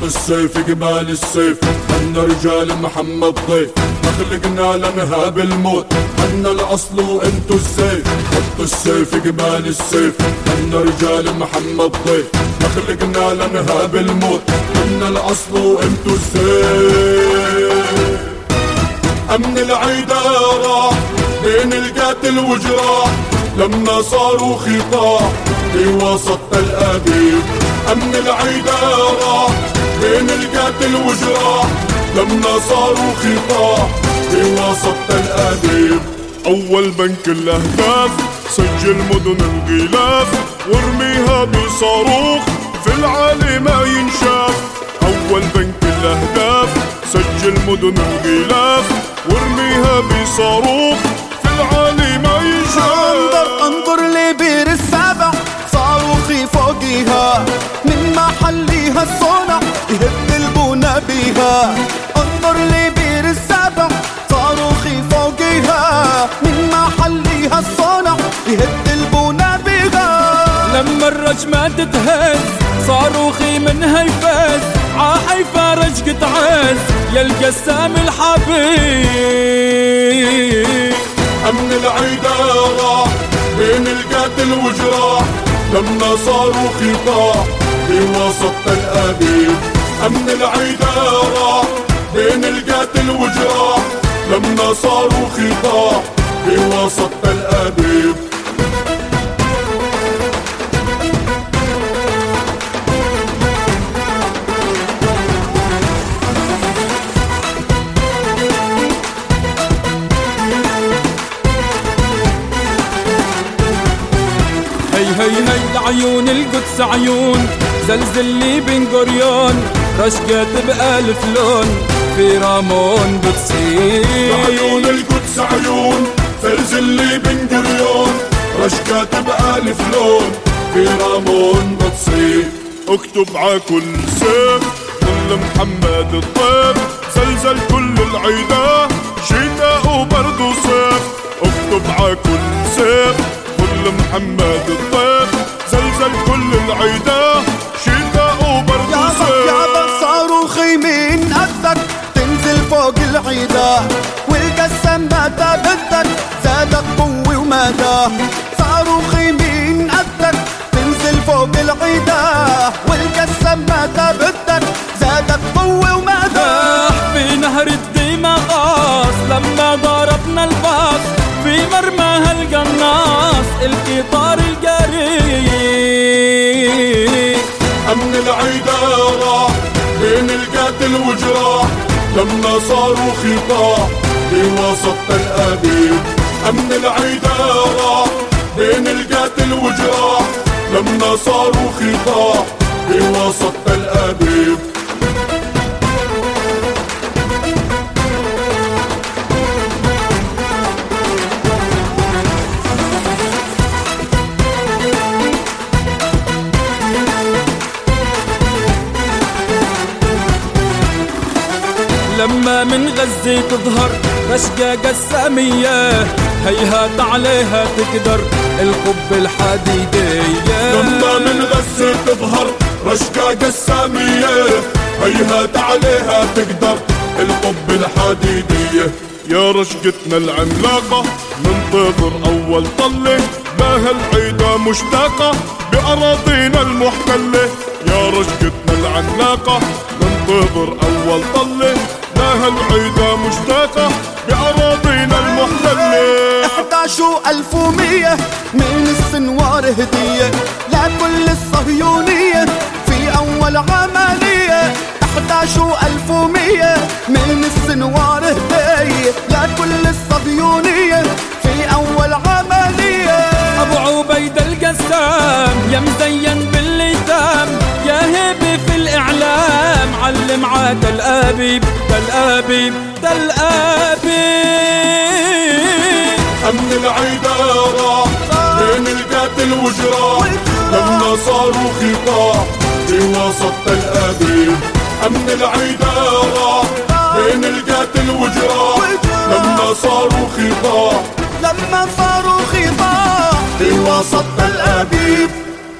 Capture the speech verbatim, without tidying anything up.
السيف قبال السيف، حنا رجال محمد ضيف، ما خلقنا لنهاب الموت، حنا الاصل وانتو السيف. حط السيف قبال السيف، حنا رجال محمد ضيف، ما خلقنا لنهاب الموت، حنا الاصل وانتو السيف. امن العيدة راح بين القاتل وجراح، لما صاروا خطاح في وسط تل ابيب. امن العيدة راح بين القاتل وجراح، لما صاروا خطاح في وسط تل ابيب. اول بنك الاهداف سجل مدن الغلاف، وارميها بصاروخ في العالي ما ينشاف. اول بنك الاهداف سجل مدن الغلاف، وارميها بصاروخ في العالي ما ينشاف. انظر انظر لبير السبع، صاروخي فوقيها من محليها الصنع يهد البنا بيها. انظر لبير السبع، صاروخي فوقيها من محليها الصنع يهد البنا بيها. لما الرجمة تتهز صاروخي منها يفز، عاحيفة رجقة عز يا القسام الحبيب. امن العيدة راح بين القاتل وجراح، لما صاروا خطاح في وسط تل ابيب. امن العيدة راح بين القاتل وجراح، لما صاروا خطاح في وسط تل ابيب. هي هي هي لعيون القدس عيون، زلزل لي بن قريون، رشقت بألف لون في رامون بتصير. لعيون القدس عيون، زلزل لي بن قريون، رشقت بألف لون في رامون بتصير. اكتب ع كل سيف كل محمد الطيب، زلزل كل العيدة شتاء وبرد وصيف. اكتب ع كل سيف كل محمد الطيب، زلزل كل العيدة شتاء وبرد وصيف. يابا صاروخي من قدك تنزل فوق العيدة، والقسم متى بدك زادك قوة ومدى. صاروخي من قدك تنزل فوق العيدة، والقسم متى بدك زادك قوة ومدى. في نهر الديما غاص لما ضربنا الباص، في مرماها القناص القطار القريب. امن العيدة راح بين القاتل وجراح، لما صاروا خطاح في وسط تل ابيب. امن العيدة راح بين القاتل وجراح، لما صاروا خطاح في وسط تل ابيب. لما من غزة تظهر رشقة قسامية، هيهات عليها تقدر القب الحديدية. لما من غزة تظهر رشقة قسامية، هيهات عليها تقدر القب الحديدية. يا رشقتنا العملاقة ننتظر أول طلة، لها العيدة مشتاقة بأراضينا المحتلة. يا رشقتنا العملاقة ننتظر أول طلة، لها العيدة مشتاقة بأراضينا المحتلة. احدعش ألف ومية من السنوار هدية لكل الصهيونية في أول عملية. احدعش ألف ومية من السنوار هدية لكل الصهيونية في أول عملية. أبو عبيد القسام يا مزين بالليتام، يا هيبي في الإعلام علم ع تل ابيب تل ابيب تل ابيب. امن العيدة راح بين القاتل وجراح، لما صاروا خطاح في وسط تل ابيب. امن العيدة راح بين القاتل وجراح، لما صاروا خطاح لما صاروا خطاح في وسط تل ابيب.